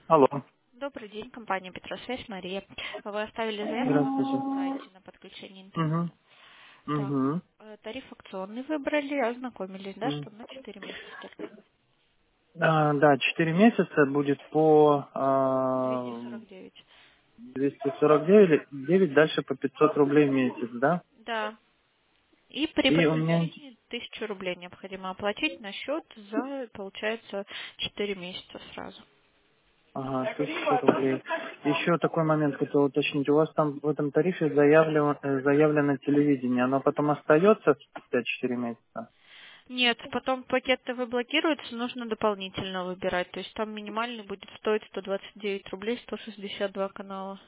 Алло. Добрый день, компания Петросвязь, Мария. Вы оставили заявку Здравствуйте. на сайте на подключение Угу. интернета. Так, Угу. тариф акционный выбрали, ознакомились, да, что на 4 месяца только. Да, 4 месяца будет по 249. 249, дальше по 500 рублей в месяц, да? Да. И при И у меня... подключении 1000 рублей необходимо оплатить на счет за, получается, 4 месяца сразу. Ага, 1000 рублей. Еще такой момент хотел уточнить. У вас там в этом тарифе заявлено телевидение. Оно потом остается спустя 4 месяца? Нет, потом пакеты вы блокируются, нужно дополнительно выбирать. То есть там минимальный будет стоить 129 рублей, 162 канала.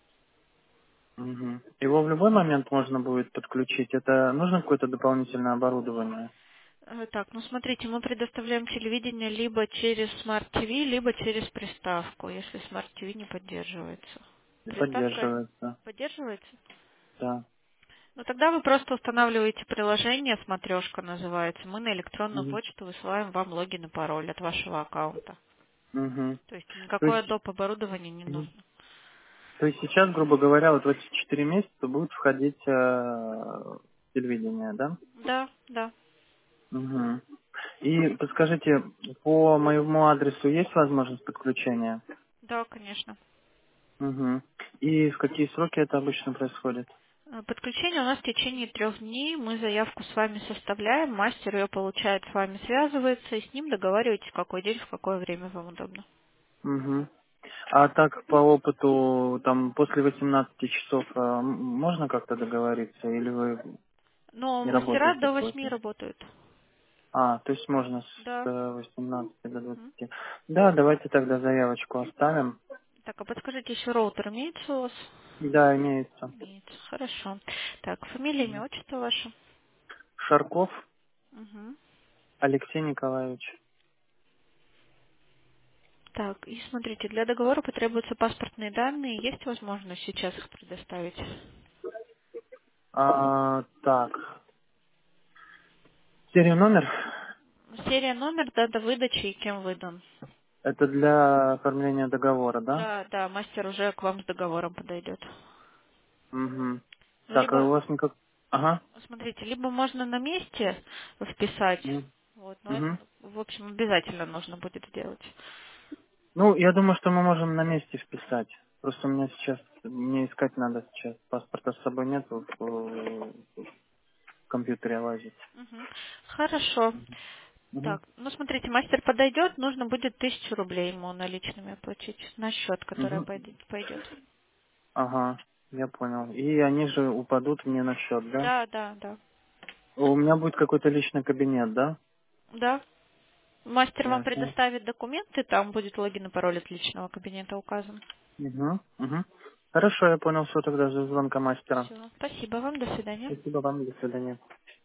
Угу. Его в любой момент можно будет подключить? Это нужно какое-то дополнительное оборудование? Так, ну смотрите, мы предоставляем телевидение либо через Smart TV, либо через приставку, если Smart TV не поддерживается. Приставка Поддерживается. поддерживается? Да. Ну тогда вы просто устанавливаете приложение, смотрешка называется. Мы на электронную Угу. почту высылаем вам логин и пароль от вашего аккаунта. Угу. То есть То никакое есть, доп. Оборудование не мгм. нужно. То есть сейчас, грубо говоря, вот в эти 4 месяца будет входить телевидение, да? Да, да, Угу. И подскажите, по моему адресу есть возможность подключения? да, конечно. Угу. И в какие сроки это обычно происходит? Подключение у нас в течение 3 дней. Мы заявку с вами составляем, мастер ее получает, с вами связывается, и с ним договариваетесь, в какой день, в какое время вам удобно. Угу. А так по опыту, там после 18 часов можно как-то договориться, или вы Но не мастера работаете до после? 8 работают. То есть можно с Да. 18 до Мгм. 20. Да, давайте тогда заявочку оставим. Так, а подскажите, еще роутер имеется у вас? Да, имеется. Имеется. Хорошо. Так, фамилия, имя, отчество ваше? Шарков Угу. Алексей Николаевич. Так, и смотрите, для договора потребуются паспортные данные. Есть возможность сейчас их предоставить? Так, серия номер. Серия, номер, дата выдачи и кем выдан. Это для оформления договора, да? Да, да, мастер уже к вам с договором подойдет. Угу. Ну, Так, а у либо, вас никак... Ага. смотрите, либо можно на месте вписать, вот, но это, Угу. в общем, обязательно нужно будет сделать. Ну, я думаю, что мы можем на месте вписать. Просто у меня сейчас, мне искать надо сейчас. Паспорта с собой нет, в компьютере лазить. Мгм. Хорошо. Угу. Так, ну смотрите, мастер подойдет, нужно будет 1000 рублей ему наличными оплатить на счет, который Угу. пойдет. Ага, я понял. И они же упадут мне на счет, да? Да, да, да. У меня будет какой-то личный кабинет, да? Да. Мастер вам Ясно. предоставит документы, там будет логин и пароль от личного кабинета указан. Угу. Угу. Хорошо, я понял, все тогда за звонка мастера. Все. Спасибо вам, до свидания. Спасибо вам, до свидания.